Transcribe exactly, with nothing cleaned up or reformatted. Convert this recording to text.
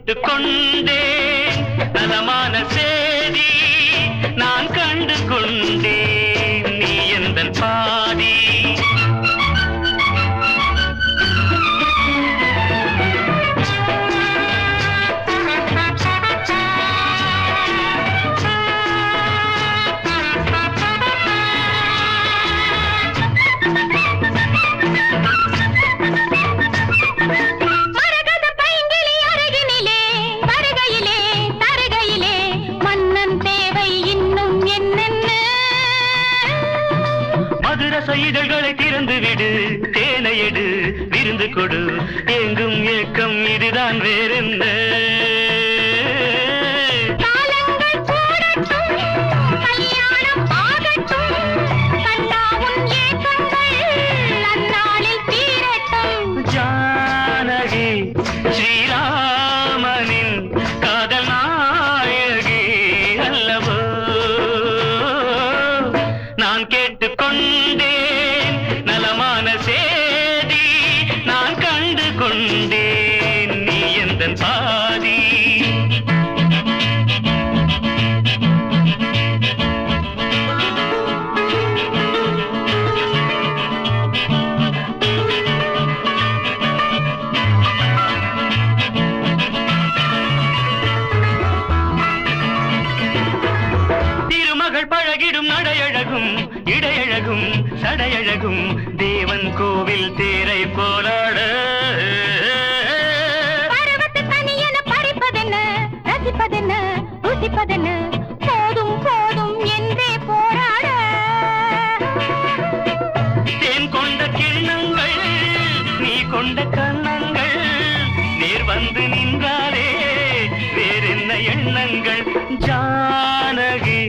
கேட்டுக்கொண்டேன் நலமான சேதி நான் கண்டு கொண்டேன் நீ எந்தன் பாதி இதழ்களை திறந்து விடு தேனை எடு விருந்து கொடு எங்கும் ஏக்கம் இதுதான் வேறென்ன ஜானகி ஸ்ரீராமனின் காதல் நாயகி அல்லவோ நான் கேட்டுக்கொண்டே சேதி நான் கண்டு கொண்டேன் நீ எந்தன் பாதி திருமகள் பழகிடும் நடையழகும் இடையழகும் சடையழகும் தேவன் கோவில் தேரை போலாட படிப்பதென்ன ரசிப்பதென்ன ருசிப்பதென்ன போதும் போதும் என்றே போராட தேன் கொண்ட கிண்ணங்கள் நீ கொண்ட கண்ணங்கள் நேர் வந்து நின்றாலே வேறென்ன எண்ணங்கள் ஜானகி